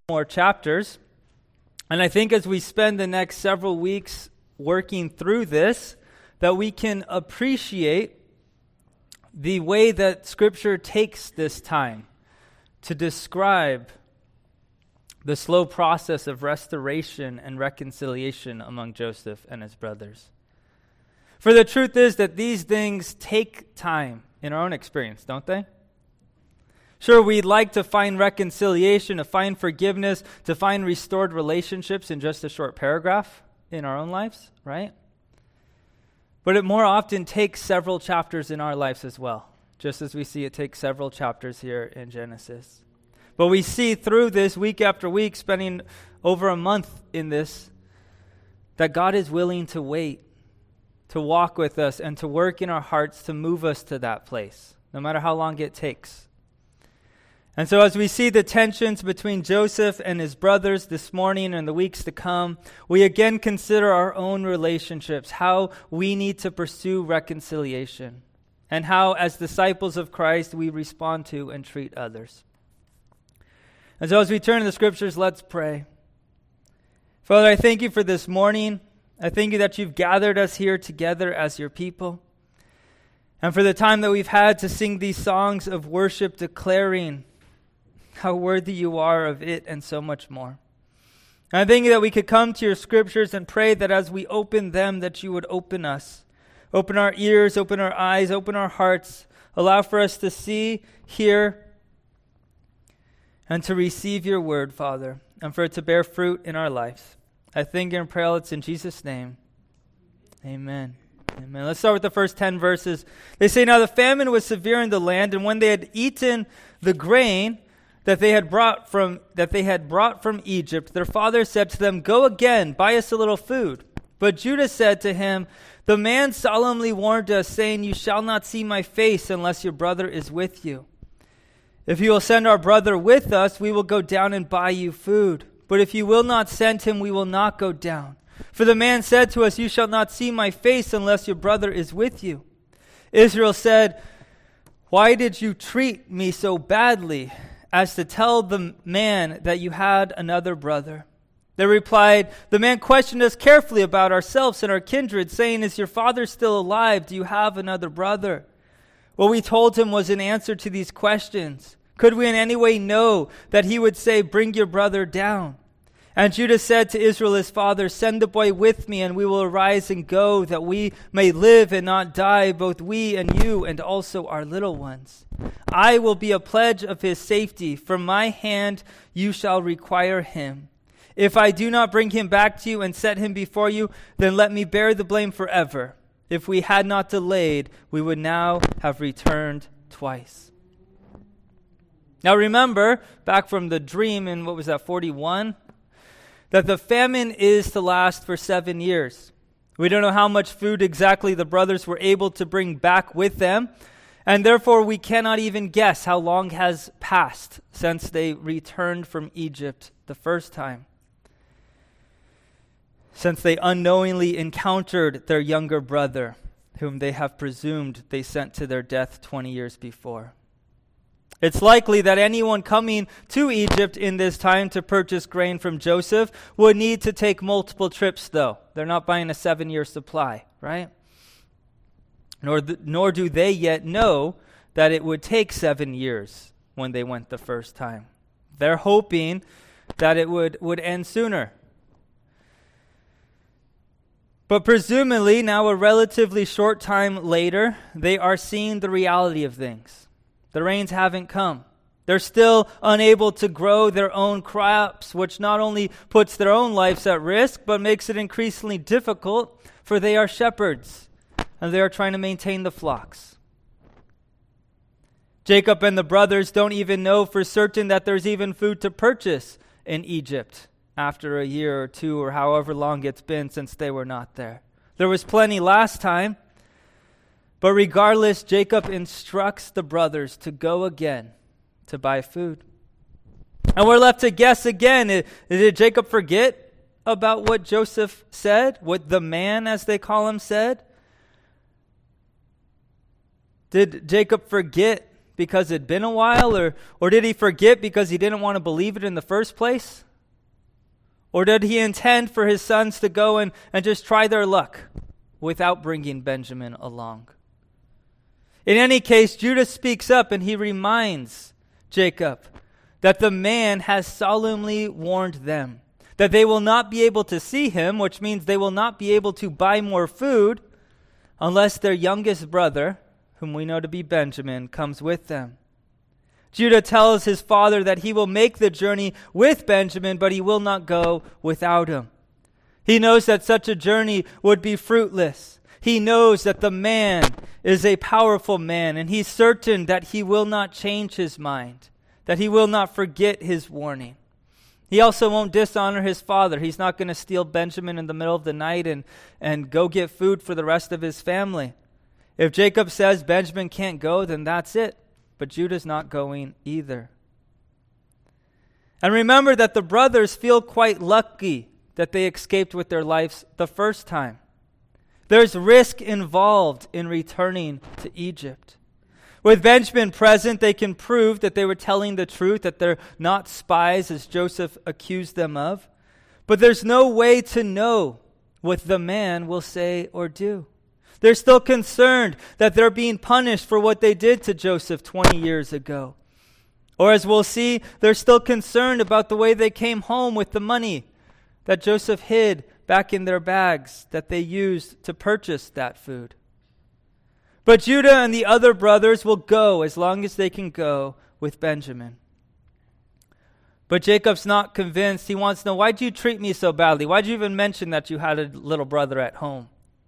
more chapters. And I think as we spend the next several weeks working through this, that we can appreciate the way that Scripture takes this time to describe the slow process of restoration and reconciliation among Joseph and his brothers. For the truth is that these things take time in our own experience, don't they? Sure, we'd like to find reconciliation, to find forgiveness, to find restored relationships in just a short paragraph in our own lives, right? But it more often takes several chapters in our lives as well, just as we see it takes several chapters here in Genesis. But we see through this, week after week, spending over a month in this, that God is willing to wait, to walk with us, and to work in our hearts to move us to that place, no matter how long it takes. And so as we see the tensions between Joseph and his brothers this morning and the weeks to come, we again consider our own relationships, how we need to pursue reconciliation, and how, as disciples of Christ, we respond to and treat others. And so as we turn to the Scriptures, let's pray. Father, I thank you for this morning. I thank you that you've gathered us here together as your people. And for the time that we've had to sing these songs of worship declaring how worthy you are of it and so much more. And I thank you that we could come to your Scriptures and pray that as we open them, that you would open us. Open our ears, open our eyes, open our hearts. Allow for us to see, hear, and to receive your word, Father, and for it to bear fruit in our lives. I thank you and pray all it's in Jesus' name. Amen. Amen. Let's start with the first 10 verses. They say, "Now the famine was severe in the land, and when they had eaten the grain that they had brought from Egypt, their father said to them, 'Go again, buy us a little food.' But Judah said to him, 'The man solemnly warned us, saying, you shall not see my face unless your brother is with you. If you will send our brother with us, we will go down and buy you food. But if you will not send him, we will not go down. For the man said to us, you shall not see my face unless your brother is with you.' Israel said, 'Why did you treat me so badly as to tell the man that you had another brother?' They replied, 'The man questioned us carefully about ourselves and our kindred, saying, is your father still alive? Do you have another brother?' What we told him was in answer to these questions. Could we in any way know that he would say, bring your brother down? And Judah said to Israel his father, send the boy with me, and we will arise and go, that we may live and not die, both we and you, and also our little ones. I will be a pledge of his safety. From my hand you shall require him. If I do not bring him back to you and set him before you, then let me bear the blame forever. If we had not delayed, we would now have returned twice." Now remember, back from the dream in, 41? That the famine is to last for 7 years. We don't know how much food exactly the brothers were able to bring back with them, and therefore we cannot even guess how long has passed since they returned from Egypt the first time, since they unknowingly encountered their younger brother, whom they have presumed they sent to their death 20 years before. It's likely that anyone coming to Egypt in this time to purchase grain from Joseph would need to take multiple trips, though. They're not buying a 7-year supply, right? Nor do they yet know that it would take 7 years when they went the first time. They're hoping that it would end sooner. But presumably, now a relatively short time later, they are seeing the reality of things. The rains haven't come. They're still unable to grow their own crops, which not only puts their own lives at risk, but makes it increasingly difficult, for they are shepherds, and they are trying to maintain the flocks. Jacob and the brothers don't even know for certain that there's even food to purchase in Egypt after a year or two, or however long it's been since they were not there. There was plenty last time, but regardless, Jacob instructs the brothers to go again to buy food. And we're left to guess again. Did Jacob forget about what Joseph said? What the man, as they call him, said? Did Jacob forget because it'd been a while? Or did he forget because he didn't want to believe it in the first place? Or did he intend for his sons to go and just try their luck without bringing Benjamin along? In any case, Judah speaks up and he reminds Jacob that the man has solemnly warned them that they will not be able to see him, which means they will not be able to buy more food unless their youngest brother, whom we know to be Benjamin, comes with them. Judah tells his father that he will make the journey with Benjamin, but he will not go without him. He knows that such a journey would be fruitless. He knows that the man is a powerful man, and he's certain that he will not change his mind, that he will not forget his warning. He also won't dishonor his father. He's not going to steal Benjamin in the middle of the night and go get food for the rest of his family. If Jacob says Benjamin can't go, then that's it. But Judah's not going either. And remember that the brothers feel quite lucky that they escaped with their lives the first time. There's risk involved in returning to Egypt. With Benjamin present, they can prove that they were telling the truth, that they're not spies as Joseph accused them of. But there's no way to know what the man will say or do. They're still concerned that they're being punished for what they did to Joseph 20 years ago. Or as we'll see, they're still concerned about the way they came home with the money that Joseph hid back in their bags that they used to purchase that food. But Judah and the other brothers will go as long as they can go with Benjamin. But Jacob's not convinced. He wants to know, why'd you treat me so badly? Why'd you even mention that you had a little brother at home?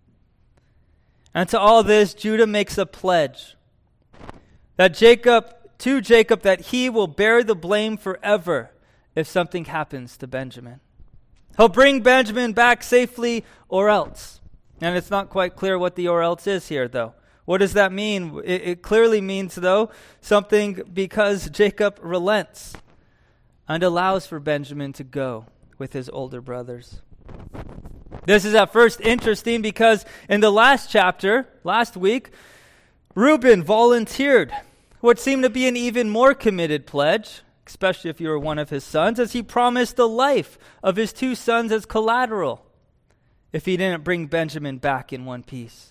And to all this, Judah makes a pledge that Jacob that he will bear the blame forever if something happens to Benjamin. He'll bring Benjamin back safely or else. And it's not quite clear what the or else is here, though. What does that mean? It clearly means, though, something because Jacob relents and allows for Benjamin to go with his older brothers. This is at first interesting because in the last chapter, last week, Reuben volunteered what seemed to be an even more committed pledge, especially if you were one of his sons, as he promised the life of his two sons as collateral if he didn't bring Benjamin back in one piece.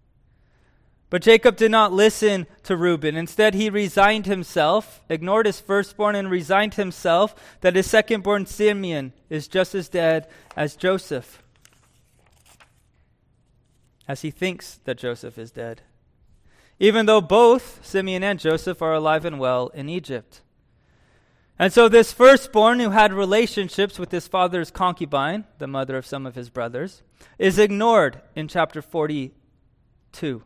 But Jacob did not listen to Reuben. Instead, he resigned himself, ignored his firstborn, and resigned himself that his secondborn Simeon is just as dead as Joseph, as he thinks that Joseph is dead, even though both Simeon and Joseph are alive and well in Egypt. And so this firstborn, who had relationships with his father's concubine, the mother of some of his brothers, is ignored in chapter 42.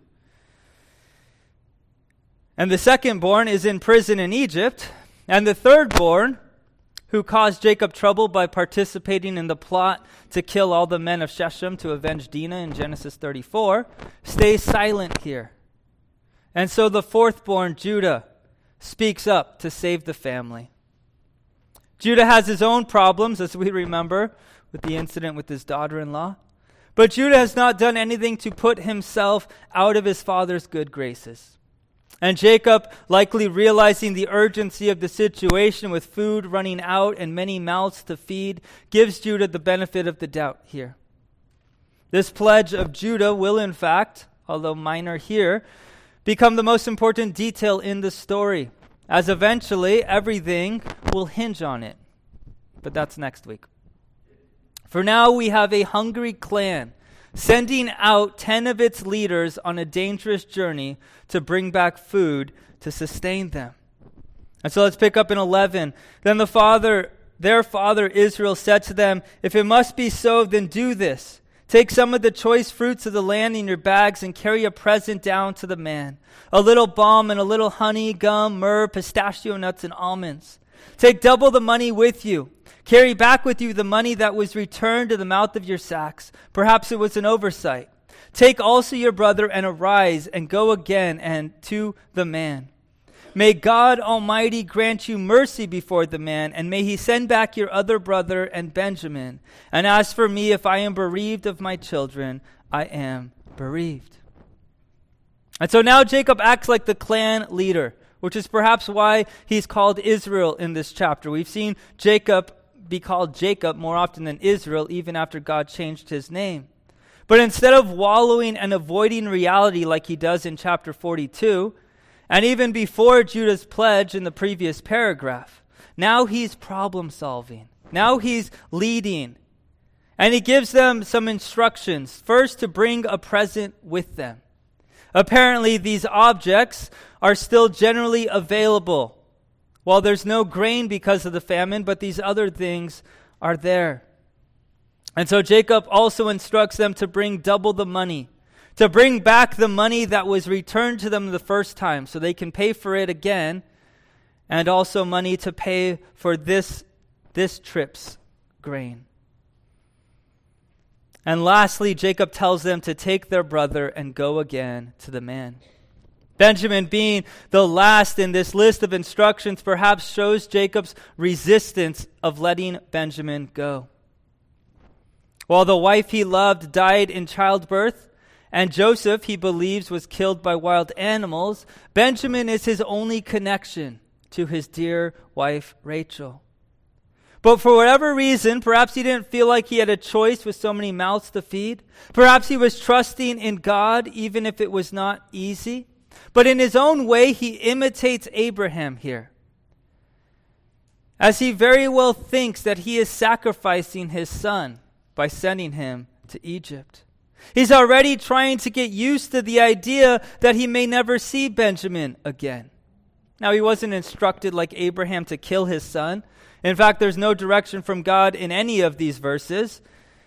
And the secondborn is in prison in Egypt. And the thirdborn, who caused Jacob trouble by participating in the plot to kill all the men of Shechem to avenge Dinah in Genesis 34, stays silent here. And so the fourthborn, Judah, speaks up to save the family. Judah has his own problems, as we remember, with the incident with his daughter-in-law. But Judah has not done anything to put himself out of his father's good graces. And Jacob, likely realizing the urgency of the situation with food running out and many mouths to feed, gives Judah the benefit of the doubt here. This pledge of Judah will, in fact, although minor here, become the most important detail in the story, as eventually everything will hinge on it. But that's next week. For now, we have a hungry clan sending out 10 of its leaders on a dangerous journey to bring back food to sustain them. And so let's pick up in 11. Then their father Israel said to them, "If it must be so, then do this. Take some of the choice fruits of the land in your bags and carry a present down to the man. A little balm and a little honey, gum, myrrh, pistachio nuts, and almonds. Take double the money with you. Carry back with you the money that was returned to the mouth of your sacks. Perhaps it was an oversight. Take also your brother and arise and go again and to the man. May God Almighty grant you mercy before the man, and may he send back your other brother and Benjamin. And as for me, if I am bereaved of my children, I am bereaved." And so now Jacob acts like the clan leader. which is perhaps why he's called Israel in this chapter. We've seen Jacob be called Jacob more often than Israel, even after God changed his name. But instead of wallowing and avoiding reality like he does in chapter 42, and even before Judah's pledge in the previous paragraph, now he's problem solving. Now he's leading. And he gives them some instructions. First, to bring a present with them. Apparently, these objects are still generally available. While there's no grain because of the famine, but these other things are there. And so Jacob also instructs them to bring double the money, to bring back the money that was returned to them the first time so they can pay for it again, and also money to pay for this trip's grain. And lastly, Jacob tells them to take their brother and go again to the man. Benjamin, being the last in this list of instructions, perhaps shows Jacob's resistance of letting Benjamin go. While the wife he loved died in childbirth, and Joseph, he believes, was killed by wild animals, Benjamin is his only connection to his dear wife Rachel. But for whatever reason, perhaps he didn't feel like he had a choice with so many mouths to feed. Perhaps he was trusting in God, even if it was not easy. But in his own way, he imitates Abraham here, as he very well thinks that he is sacrificing his son by sending him to Egypt. He's already trying to get used to the idea that he may never see Benjamin again. Now, he wasn't instructed like Abraham to kill his son. In fact, there's no direction from God in any of these verses.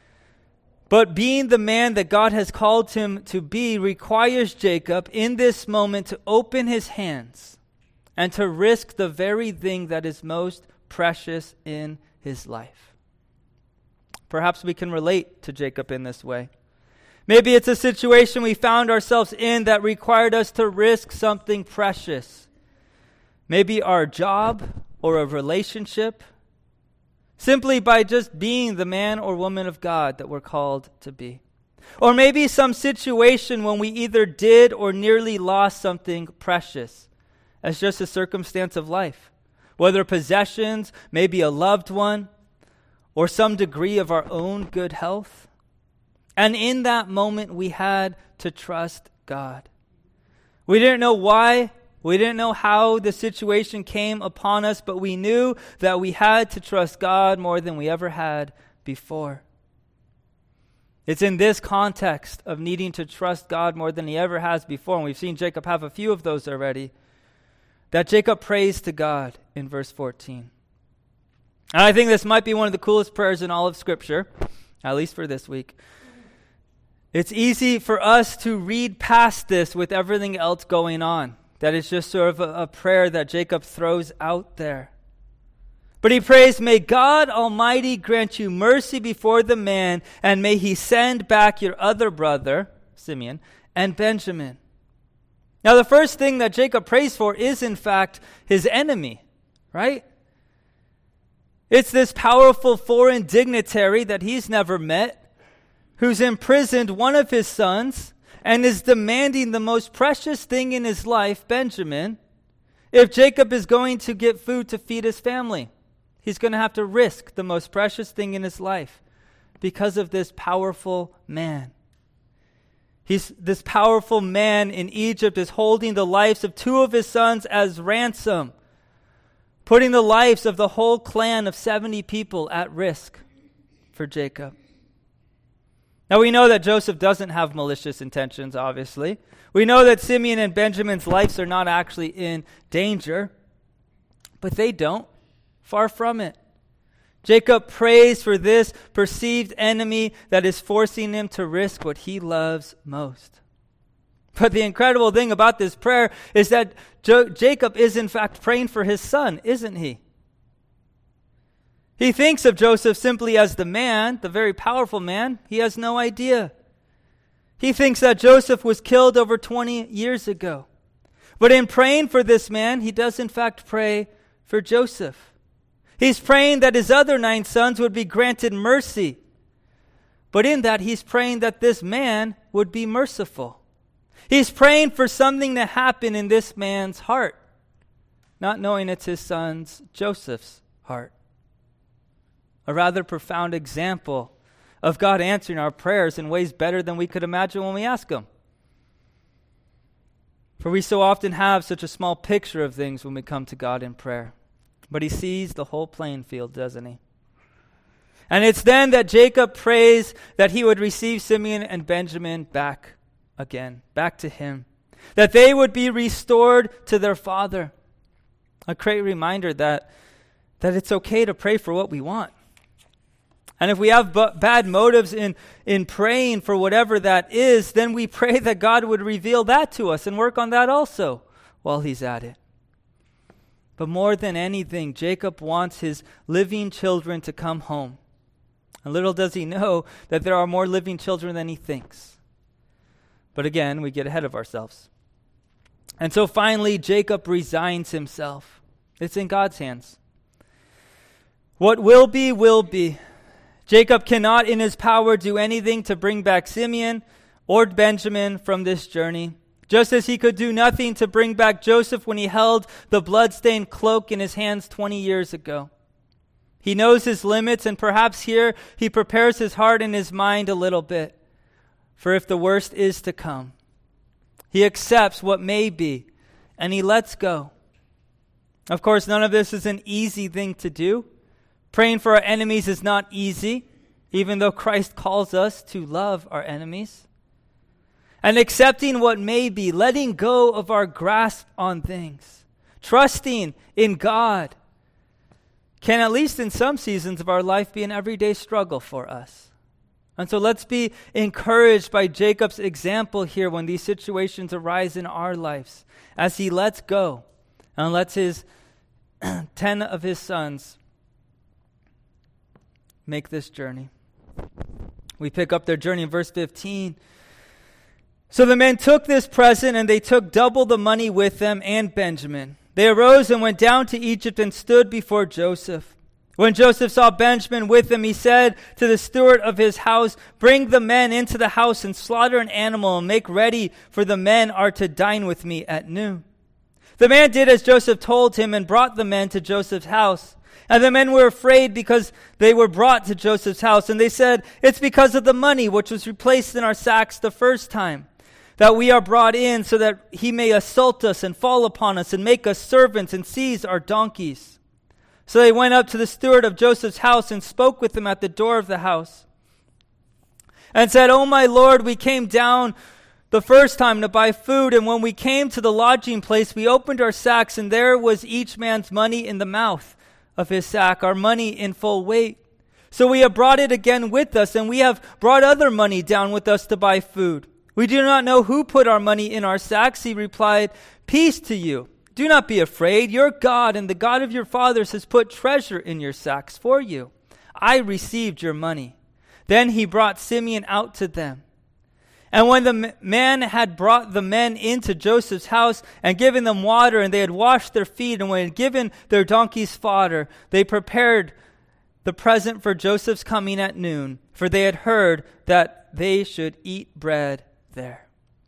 But being the man that God has called him to be requires Jacob in this moment to open his hands and to risk the very thing that is most precious in his life. Perhaps we can relate to Jacob in this way. Maybe it's a situation we found ourselves in that required us to risk something precious. Maybe our job or a relationship, simply by just being the man or woman of God that we're called to be. Or maybe some situation when we either did or nearly lost something precious as just a circumstance of life. Whether possessions, maybe a loved one, or some degree of our own good health. And in that moment, we had to trust God. We didn't know why. We didn't know how the situation came upon us, but we knew that we had to trust God more than we ever had before. It's in this context of needing to trust God more than he ever has before, and we've seen Jacob have a few of those already, that Jacob prays to God in verse 14. And I think this might be one of the coolest prayers in all of Scripture, at least for this week. It's easy for us to read past this with everything else going on. That is just sort of a prayer that Jacob throws out there. But he prays, "May God Almighty grant you mercy before the man, and may he send back your other brother, Simeon, and Benjamin." Now, the first thing that Jacob prays for is, in fact, his enemy, right? It's this powerful foreign dignitary that he's never met, who's imprisoned one of his sons, and is demanding the most precious thing in his life, Benjamin, if Jacob is going to get food to feed his family. He's going to have to risk the most precious thing in his life because of this powerful man. This powerful man in Egypt is holding the lives of two of his sons as ransom, putting the lives of the whole clan of 70 people at risk for Jacob. Now, we know that Joseph doesn't have malicious intentions, obviously. We know that Simeon and Benjamin's lives are not actually in danger, but they don't. Far from it. Jacob prays for this perceived enemy that is forcing him to risk what he loves most. But the incredible thing about this prayer is that Jacob is in fact praying for his son, isn't he? He thinks of Joseph simply as the man, the very powerful man. He has no idea. He thinks that Joseph was killed over 20 years ago. But in praying for this man, he does in fact pray for Joseph. He's praying that his other 9 sons would be granted mercy. But in that, he's praying that this man would be merciful. He's praying for something to happen in this man's heart. not knowing it's his son's Joseph's heart. A rather profound example of God answering our prayers in ways better than we could imagine when we ask him. For we so often have such a small picture of things when we come to God in prayer. But he sees the whole playing field, doesn't he? And it's then that Jacob prays that he would receive Simeon and Benjamin back again, back to him. That they would be restored to their father. A great reminder that it's okay to pray for what we want. And if we have bad motives in praying for whatever that is, then we pray that God would reveal that to us and work on that also while he's at it. But more than anything, Jacob wants his living children to come home. And little does he know that there are more living children than he thinks. But again, we get ahead of ourselves. And so finally, Jacob resigns himself. It's in God's hands. What will be, will be. Jacob cannot in his power do anything to bring back Simeon or Benjamin from this journey, just as he could do nothing to bring back Joseph when he held the bloodstained cloak in his hands 20 years ago. He knows his limits, and perhaps here he prepares his heart and his mind a little bit for if the worst is to come. He accepts what may be, and he lets go. Of course, none of this is an easy thing to do. Praying for our enemies is not easy, even though Christ calls us to love our enemies. And accepting what may be, letting go of our grasp on things, trusting in God, can at least in some seasons of our life be an everyday struggle for us. And so let's be encouraged by Jacob's example here when these situations arise in our lives, as he lets go and lets his 10 of his sons make this journey. We pick up their journey in verse 15. So the men took this present, and they took double the money with them and Benjamin. They arose and went down to Egypt and stood before Joseph. When Joseph saw Benjamin with them, he said to the steward of his house, "Bring the men into the house and slaughter an animal and make ready, for the men are to dine with me at noon." The man did as Joseph told him and brought the men to Joseph's house. And the men were afraid because they were brought to Joseph's house. And they said, "It's because of the money which was replaced in our sacks the first time, that we are brought in, so that he may assault us and fall upon us and make us servants and seize our donkeys." So they went up to the steward of Joseph's house and spoke with him at the door of the house and said, "O my lord, we came down the first time to buy food, and when we came to the lodging place, we opened our sacks, and there was each man's money in the mouth of his sack, our money in full weight. So we have brought it again with us, and we have brought other money down with us to buy food. We do not know who put our money in our sacks." He replied, "Peace to you. Do not be afraid. Your God and the God of your fathers has put treasure in your sacks for you. I received your money." Then he brought Simeon out to them. And when the man had brought the men into Joseph's house and given them water, and they had washed their feet, and when they had given their donkeys fodder, they prepared the present for Joseph's coming at noon, for they had heard that they should eat bread there.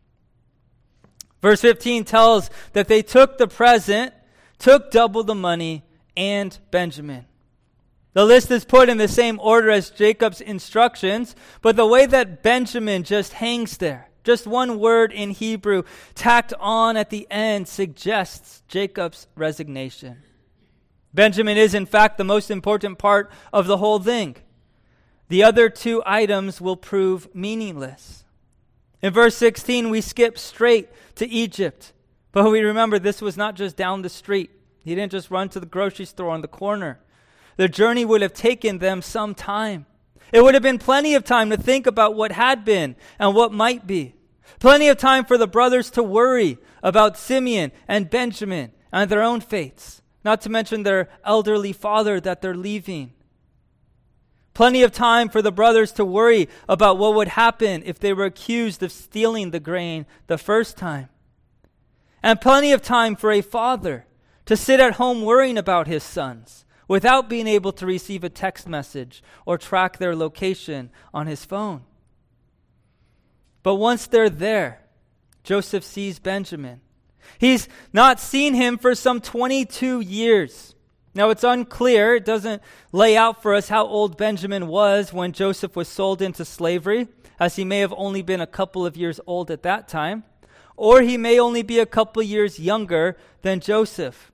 Verse 15 tells that they took the present, took double the money, and Benjamin. The list is put in the same order as Jacob's instructions, but the way that Benjamin just hangs there, just one word in Hebrew tacked on at the end, suggests Jacob's resignation. Benjamin is, in fact, the most important part of the whole thing. The other two items will prove meaningless. In verse 16, we skip straight to Egypt, but we remember this was not just down the street. He didn't just run to the grocery store on the corner. The journey would have taken them some time. It would have been plenty of time to think about what had been and what might be. Plenty of time for the brothers to worry about Simeon and Benjamin and their own fates, not to mention their elderly father that they're leaving. Plenty of time for the brothers to worry about what would happen if they were accused of stealing the grain the first time. And plenty of time for a father to sit at home worrying about his sons, without being able to receive a text message or track their location on his phone. But once they're there, Joseph sees Benjamin. He's not seen him for some 22 years. Now, it's unclear. It doesn't lay out for us how old Benjamin was when Joseph was sold into slavery, as he may have only been a couple of years old at that time, or he may only be a couple of years younger than Joseph.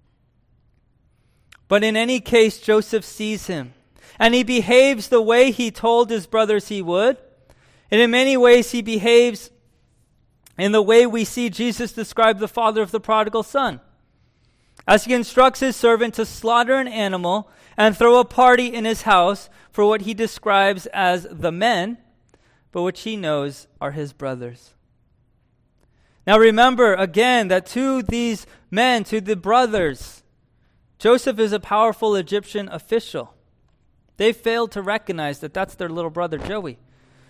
But in any case, Joseph sees him, and he behaves the way he told his brothers he would. And in many ways, he behaves in the way we see Jesus describe the father of the prodigal son, as he instructs his servant to slaughter an animal and throw a party in his house for what he describes as the men, but which he knows are his brothers. Now remember again that to these men, to the brothers, Joseph is a powerful Egyptian official. They failed to recognize that that's their little brother Joey.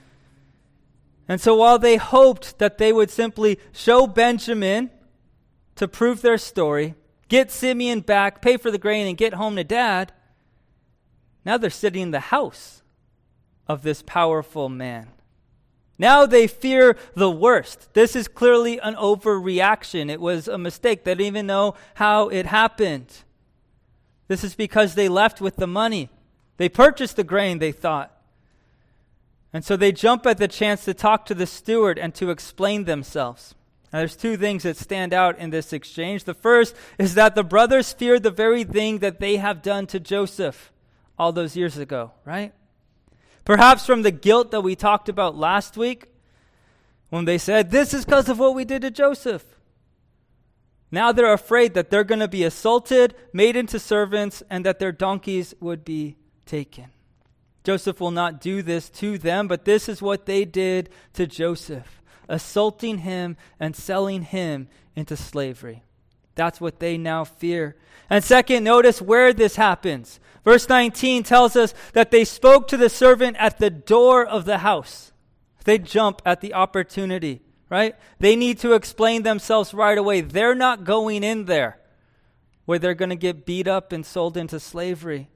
And so while they hoped that they would simply show Benjamin to prove their story, get Simeon back, pay for the grain, and get home to dad, now they're sitting in the house of this powerful man. Now they fear the worst. This is clearly an overreaction. It was a mistake. They didn't even know how it happened. This is because they left with the money. They purchased the grain, they thought. And so they jump at the chance to talk to the steward and to explain themselves. Now, there's two things that stand out in this exchange. The first is that the brothers fear the very thing that they have done to Joseph all those years ago, right? Perhaps from the guilt that we talked about last week, when they said, this is because of what we did to Joseph. Now they're afraid that they're going to be assaulted, made into servants, and that their donkeys would be taken. Joseph will not do this to them, but this is what they did to Joseph, assaulting him and selling him into slavery. That's what they now fear. And second, notice where this happens. Verse 19 tells us that they spoke to the servant at the door of the house. They jump at the opportunity, right? They need to explain themselves right away. They're not going in there where they're going to get beat up and sold into slavery.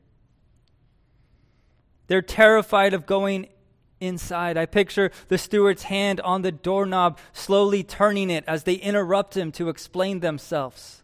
They're terrified of going inside. I picture the steward's hand on the doorknob, slowly turning it as they interrupt him to explain themselves.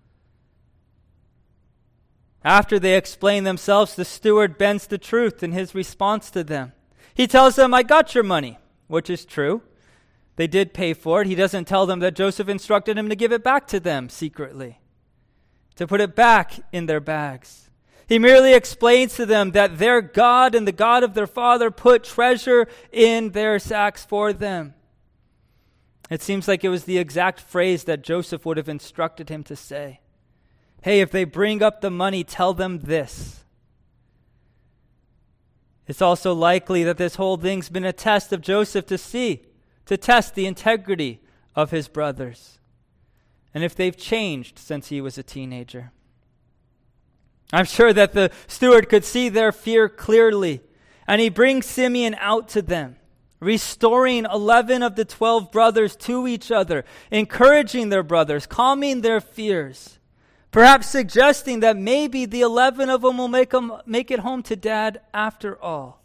After they explain themselves, the steward bends the truth in his response to them. He tells them, I got your money, which is true. They did pay for it. He doesn't tell them that Joseph instructed him to give it back to them secretly, to put it back in their bags. He merely explains to them that their God and the God of their father put treasure in their sacks for them. It seems like it was the exact phrase that Joseph would have instructed him to say. Hey, if they bring up the money, tell them this. It's also likely that this whole thing's been a test of Joseph to test the integrity of his brothers, and if they've changed since he was a teenager. I'm sure that the steward could see their fear clearly, and he brings Simeon out to them, restoring 11 of the 12 brothers to each other, encouraging their brothers, calming their fears, perhaps suggesting that maybe the 11 of them will make it home to dad after all.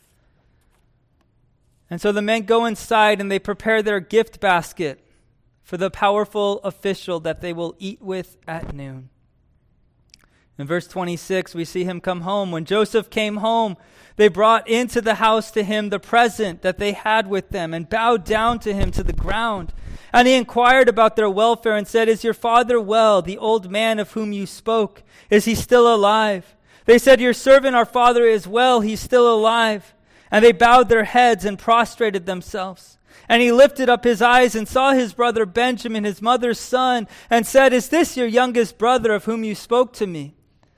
And so the men go inside and they prepare their gift basket for the powerful official that they will eat with at noon. In verse 26, we see him come home. When Joseph came home, they brought into the house to him the present that they had with them and bowed down to him to the ground. And he inquired about their welfare and said, is your father well, the old man of whom you spoke? Is he still alive? They said, your servant, our father, is well. He's still alive. And they bowed their heads and prostrated themselves. And he lifted up his eyes and saw his brother Benjamin, his mother's son, and said, is this your youngest brother of whom you spoke to me?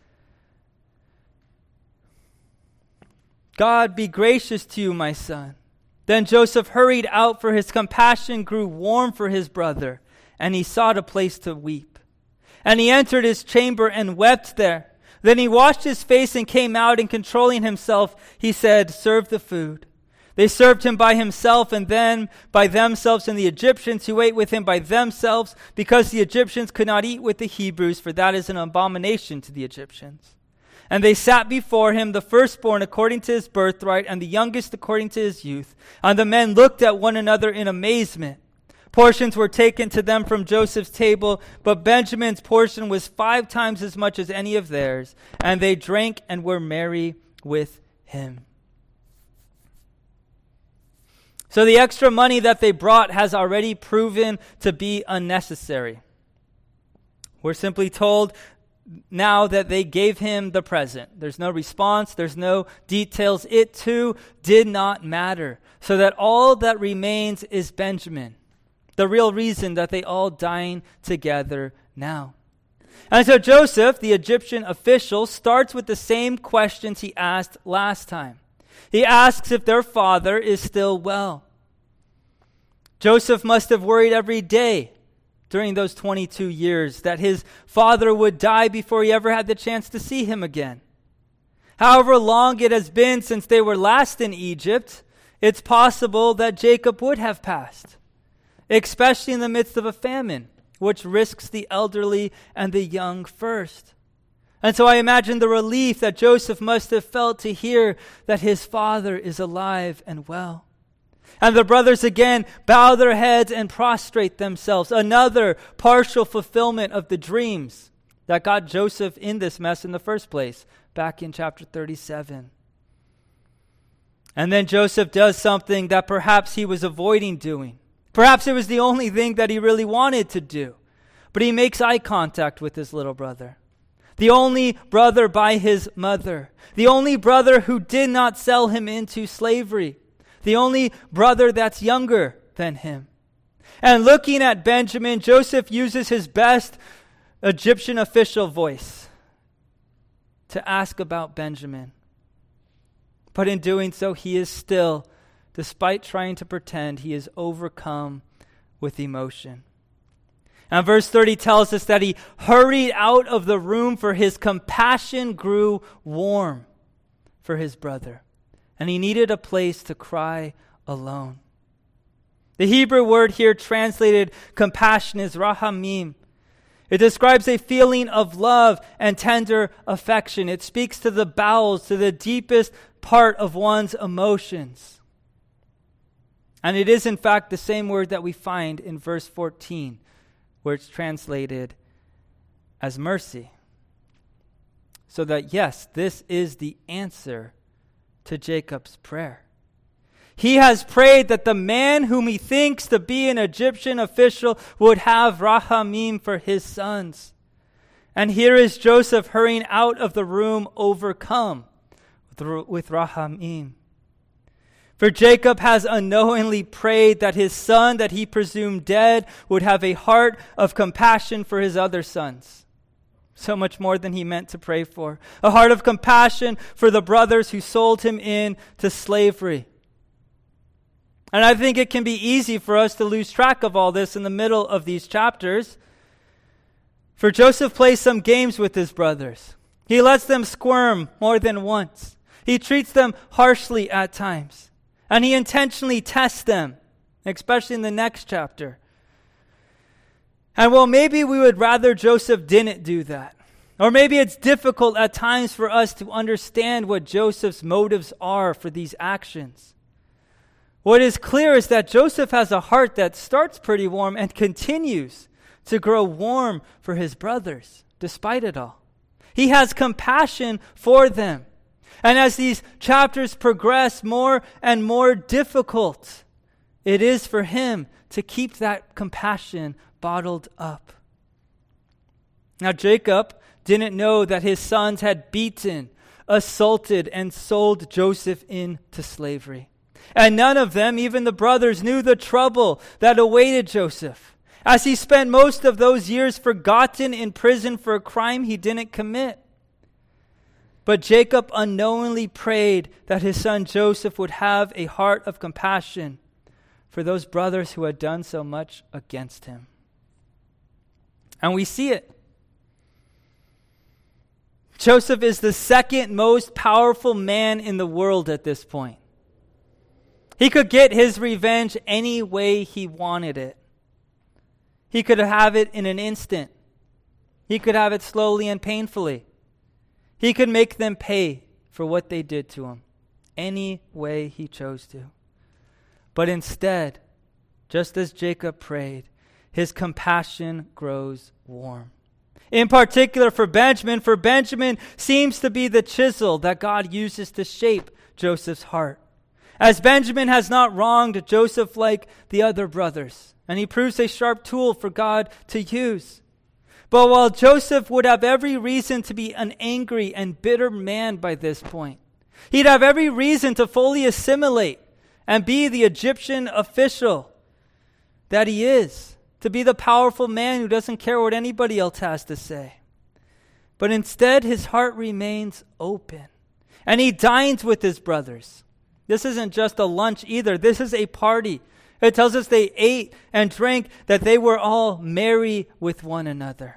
God be gracious to you, my son. Then Joseph hurried out, for his compassion grew warm for his brother, and he sought a place to weep. And he entered his chamber and wept there. Then he washed his face and came out, and controlling himself, he said, serve the food. They served him by himself, and then by themselves, and the Egyptians who ate with him by themselves, because the Egyptians could not eat with the Hebrews, for that is an abomination to the Egyptians. And they sat before him, the firstborn according to his birthright, and the youngest according to his youth. And the men looked at one another in amazement. Portions were taken to them from Joseph's table, but Benjamin's portion was 5 times as much as any of theirs, and they drank and were merry with him. So the extra money that they brought has already proven to be unnecessary. We're simply told now that they gave him the present. There's no response. There's no details. It too did not matter. So that all that remains is Benjamin, the real reason that they all dine together now. And so Joseph, the Egyptian official, starts with the same questions he asked last time. He asks if their father is still well. Joseph must have worried every day during those 22 years that his father would die before he ever had the chance to see him again. However long it has been since they were last in Egypt, it's possible that Jacob would have passed, especially in the midst of a famine, which risks the elderly and the young first. And so I imagine the relief that Joseph must have felt to hear that his father is alive and well. And the brothers again bow their heads and prostrate themselves. Another partial fulfillment of the dreams that got Joseph in this mess in the first place, back in chapter 37. And then Joseph does something that perhaps he was avoiding doing. Perhaps it was the only thing that he really wanted to do. But he makes eye contact with his little brother. The only brother by his mother. The only brother who did not sell him into slavery. The only brother that's younger than him. And looking at Benjamin, Joseph uses his best Egyptian official voice to ask about Benjamin. But in doing so, he is still, despite trying to pretend, he is overcome with emotion. And verse 30 tells us that he hurried out of the room, for his compassion grew warm for his brother. And he needed a place to cry alone. The Hebrew word here translated compassion is rahamim. It describes a feeling of love and tender affection. It speaks to the bowels, to the deepest part of one's emotions. And it is in fact the same word that we find in verse 14, where it's translated as mercy. So that yes, this is the answer to Jacob's prayer. He has prayed that the man whom he thinks to be an Egyptian official would have rahamim for his sons. And here is Joseph hurrying out of the room overcome with rahamim. For Jacob has unknowingly prayed that his son that he presumed dead would have a heart of compassion for his other sons. So much more than he meant to pray for. A heart of compassion for the brothers who sold him in to slavery. And I think it can be easy for us to lose track of all this in the middle of these chapters. For Joseph plays some games with his brothers. He lets them squirm more than once. He treats them harshly at times. And he intentionally tests them, especially in the next chapter. And well, maybe we would rather Joseph didn't do that. Or maybe it's difficult at times for us to understand what Joseph's motives are for these actions. What is clear is that Joseph has a heart that starts pretty warm and continues to grow warm for his brothers, despite it all. He has compassion for them. And as these chapters progress, more and more difficult it is for him to keep that compassion bottled up. Now Jacob didn't know that his sons had beaten, assaulted, and sold Joseph into slavery. And none of them, even the brothers, knew the trouble that awaited Joseph, as he spent most of those years forgotten in prison for a crime he didn't commit. But Jacob unknowingly prayed that his son Joseph would have a heart of compassion for those brothers who had done so much against him. And we see it. Joseph is the second most powerful man in the world at this point. He could get his revenge any way he wanted it. He could have it in an instant. He could have it slowly and painfully. He could make them pay for what they did to him any way he chose to. But instead, just as Jacob prayed, his compassion grows warm. In particular for Benjamin seems to be the chisel that God uses to shape Joseph's heart. As Benjamin has not wronged Joseph like the other brothers, and he proves a sharp tool for God to use. But while Joseph would have every reason to be an angry and bitter man by this point, he'd have every reason to fully assimilate and be the Egyptian official that he is, to be the powerful man who doesn't care what anybody else has to say. But instead, his heart remains open, and he dines with his brothers. This isn't just a lunch either. This is a party. It tells us they ate and drank, that they were all merry with one another.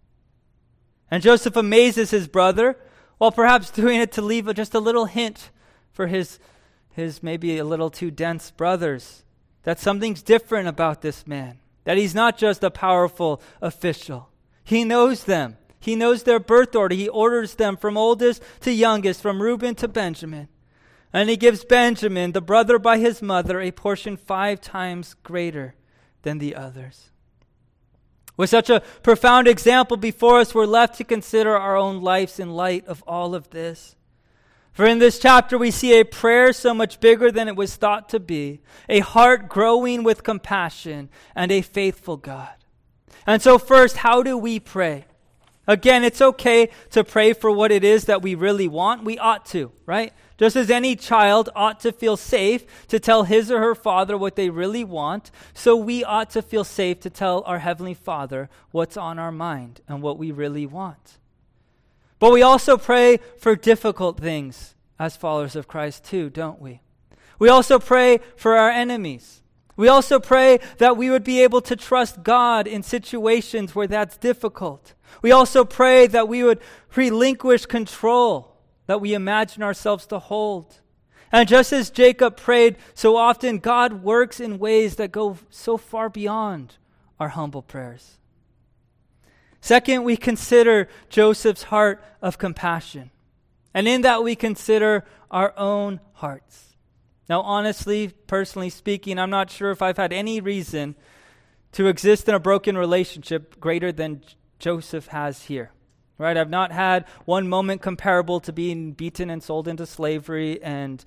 And Joseph amazes his brother, while perhaps doing it to leave just a little hint for his maybe a little too dense brothers, that something's different about this man, that he's not just a powerful official. He knows them. He knows their birth order. He orders them from oldest to youngest, from Reuben to Benjamin. And he gives Benjamin, the brother by his mother, a portion 5 times greater than the others. With such a profound example before us, we're left to consider our own lives in light of all of this. For in this chapter, we see a prayer so much bigger than it was thought to be, a heart growing with compassion, and a faithful God. And so first, how do we pray? Again, it's okay to pray for what it is that we really want. We ought to, right? Just as any child ought to feel safe to tell his or her father what they really want, so we ought to feel safe to tell our Heavenly Father what's on our mind and what we really want. But we also pray for difficult things as followers of Christ too, don't we? We also pray for our enemies. We also pray that we would be able to trust God in situations where that's difficult. We also pray that we would relinquish control that we imagine ourselves to hold. And just as Jacob prayed, so often God works in ways that go so far beyond our humble prayers. Second, we consider Joseph's heart of compassion. And in that we consider our own hearts. Now, honestly, personally speaking, I'm not sure if I've had any reason to exist in a broken relationship greater than Joseph has here. Right? I've not had one moment comparable to being beaten and sold into slavery and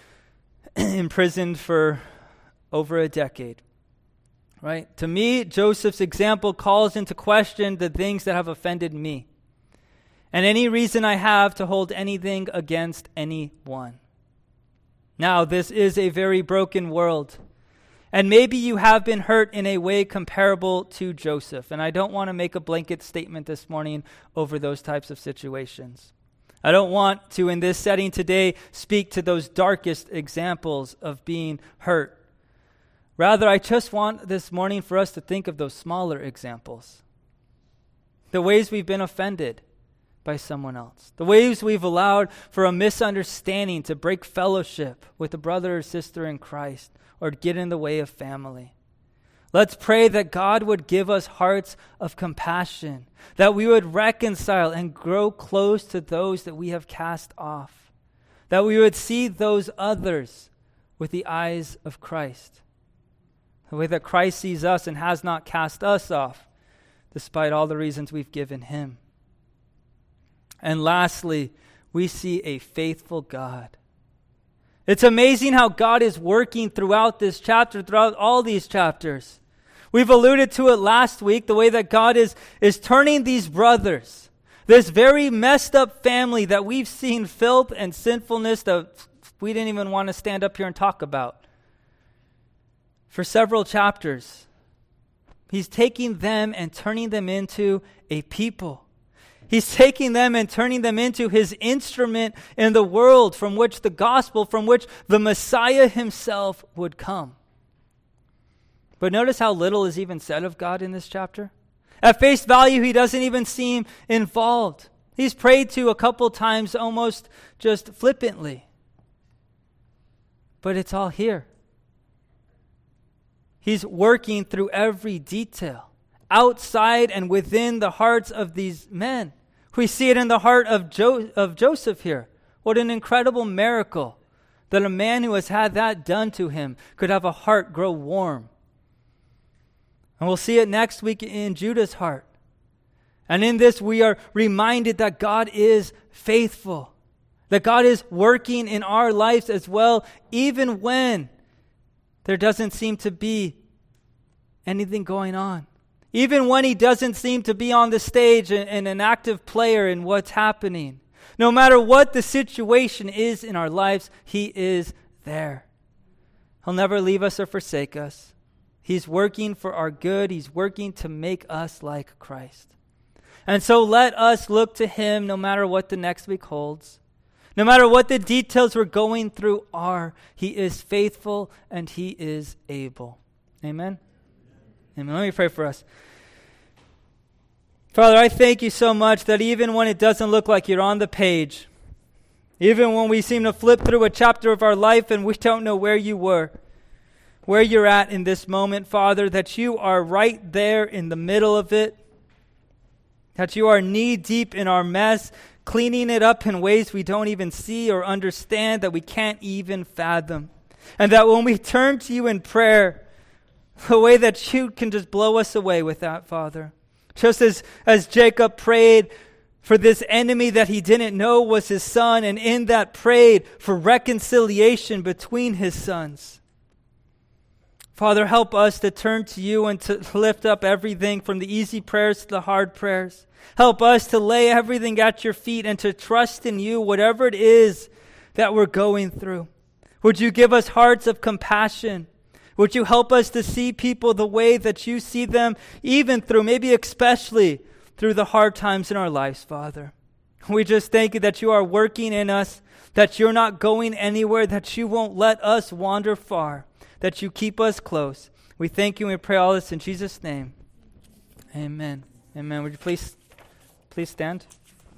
imprisoned for over a decade. Right? To me, Joseph's example calls into question the things that have offended me, and any reason I have to hold anything against anyone. Now, this is a very broken world. And maybe you have been hurt in a way comparable to Joseph. And I don't want to make a blanket statement this morning over those types of situations. I don't want to, in this setting today, speak to those darkest examples of being hurt. Rather, I just want this morning for us to think of those smaller examples. The ways we've been offended by someone else. The ways we've allowed for a misunderstanding to break fellowship with a brother or sister in Christ, or get in the way of family. Let's pray that God would give us hearts of compassion, that we would reconcile and grow close to those that we have cast off, that we would see those others with the eyes of Christ, the way that Christ sees us and has not cast us off, despite all the reasons we've given him. And lastly, we see a faithful God. It's amazing how God is working throughout this chapter, throughout all these chapters. We've alluded to it last week, the way that God is turning these brothers, this very messed up family that we've seen filth and sinfulness that we didn't even want to stand up here and talk about. For several chapters, he's taking them and turning them into a people. He's taking them and turning them into his instrument in the world from which the gospel, from which the Messiah himself would come. But notice how little is even said of God in this chapter. At face value, he doesn't even seem involved. He's prayed to a couple times almost just flippantly. But it's all here. He's working through every detail, outside and within the hearts of these men. We see it in the heart of Joseph here. What an incredible miracle that a man who has had that done to him could have a heart grow warm And we'll see it next week in Judah's heart. And in this, we are reminded that God is faithful, that God is working in our lives as well, even when there doesn't seem to be anything going on. Even when he doesn't seem to be on the stage and an active player in what's happening. No matter what the situation is in our lives, he is there. He'll never leave us or forsake us. He's working for our good. He's working to make us like Christ. And so let us look to him no matter what the next week holds. No matter what the details we're going through are, he is faithful and he is able. Amen? Amen. Let me pray for us. Father, I thank you so much that even when it doesn't look like you're on the page, even when we seem to flip through a chapter of our life and we don't know where you were, where you're at in this moment, Father, that you are right there in the middle of it, that you are knee-deep in our mess, cleaning it up in ways we don't even see or understand, that we can't even fathom. And that when we turn to you in prayer, the way that you can just blow us away with that, Father. Just as Jacob prayed for this enemy that he didn't know was his son, and in that prayed for reconciliation between his sons. Father, help us to turn to you and to lift up everything from the easy prayers to the hard prayers. Help us to lay everything at your feet and to trust in you, whatever it is that we're going through. Would you give us hearts of compassion? Would you help us to see people the way that you see them, even through, maybe especially through the hard times in our lives, Father? We just thank you that you are working in us, that you're not going anywhere, that you won't let us wander far, that you keep us close. We thank you and we pray all this in Jesus' name. Amen. Amen. Would you please stand?